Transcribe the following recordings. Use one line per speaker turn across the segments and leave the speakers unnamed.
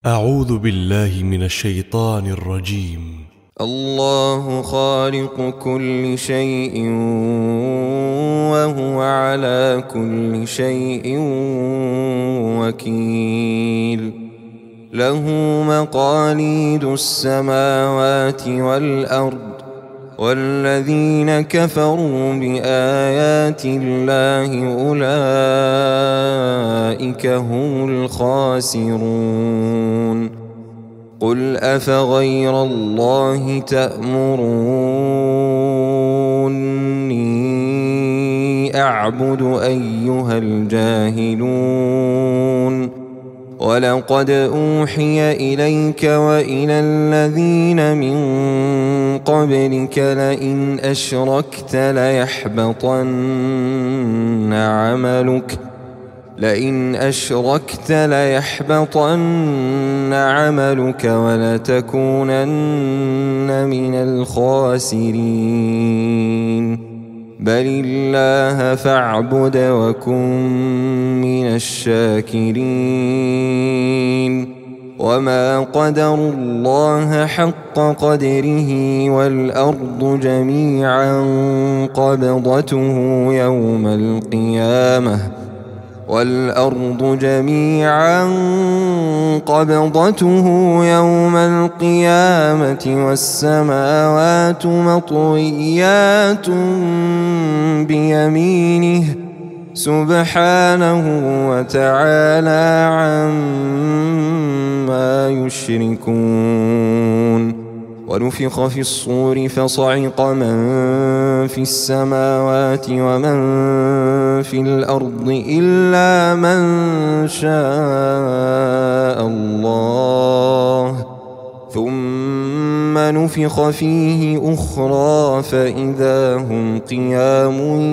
أعوذ بالله من الشيطان الرجيم.
الله خالق كل شيء وهو على كل شيء وكيل. له مقاليد السماوات والأرض، والذين كفروا بآيات الله أولئك هم الخاسرون. قل أفغير الله تأمروني أعبد أيها الجاهلون؟ ولقد أوحي إليك وإلى الذين من قبلك لئن أشركت ليحبطن عملك ولتكونن من الخاسرين. بل الله فاعبد وكن من الشاكرين. وما قدروا الله حق قدره والأرض جميعا قبضته يوم القيامة والسماوات مطويات بيمينه سبحانه وتعالى عما يشركون. ونفخ في الصور فصعق من في السماوات ومن في الأرض إلا من شاء الله، ثم نفخ فيه أخرى فإذا هم قيام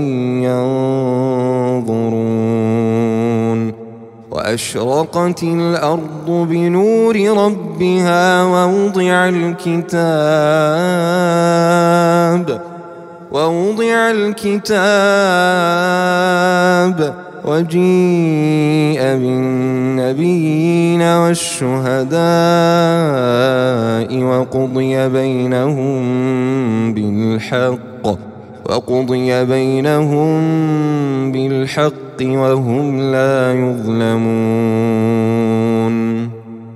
ينظرون. وأشرقت الأرض بنور ربها ووضع الكتاب وجيء بالنبيين والشهداء وقضي بينهم بالحق وهم لا يظلمون.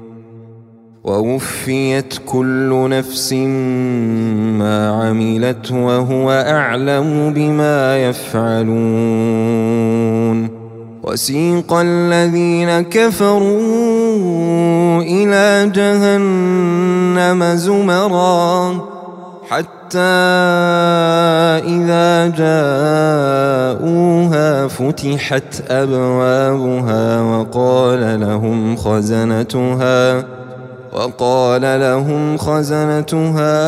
ووفيت كل نفس ما عملت وهو أعلم بما يفعلون. وسيق الذين كفروا إلى جهنم زمرا حتى إذا جاءوها فتحت أبوابها وقال لهم خزنتها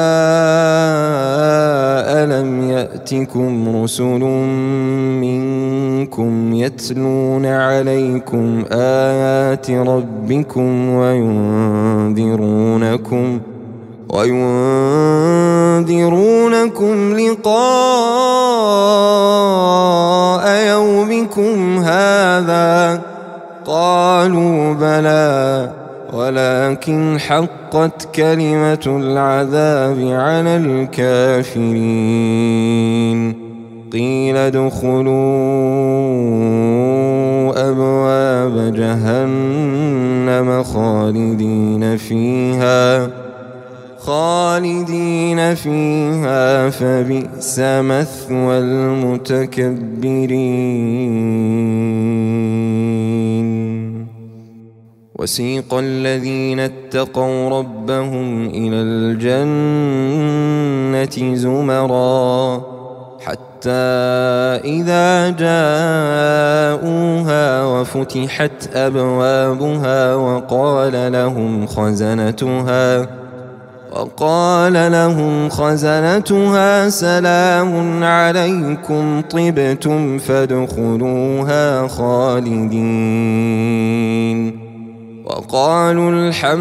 ألم يأتكم رسل منكم يتلون عليكم آيات ربكم وينذرونكم لقاء يومكم هذا؟ قالوا بلى ولكن حقت كلمة العذاب على الكافرين. قيل ادخلوا أبواب جهنم خالدين فيها فبئس مثوى المتكبرين. وسيق الذين اتقوا ربهم إلى الجنة زمرا حتى إذا جاءوها وفتحت أبوابها وقال لهم خزنتها سلام عليكم طبتم فادخلوها خالدين. وقالوا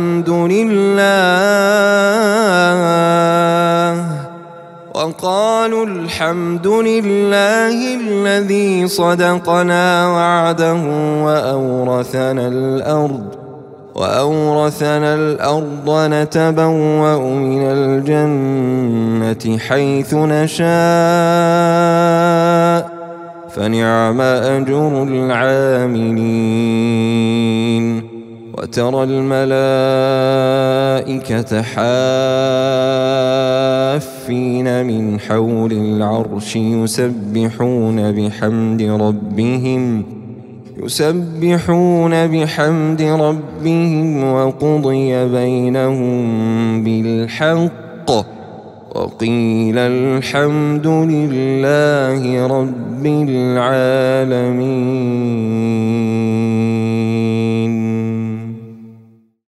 الحمد لله الذي صدقنا وعده وأورثنا الأرض وأورثنا الأرض نتبوأ من الجنة حيث نشاء فنعم أجر العاملين وترى الملائكة حافين من حول العرش يسبحون بحمد ربهم وقضي بينهم بالحق وقيل الحمد لله رب العالمين.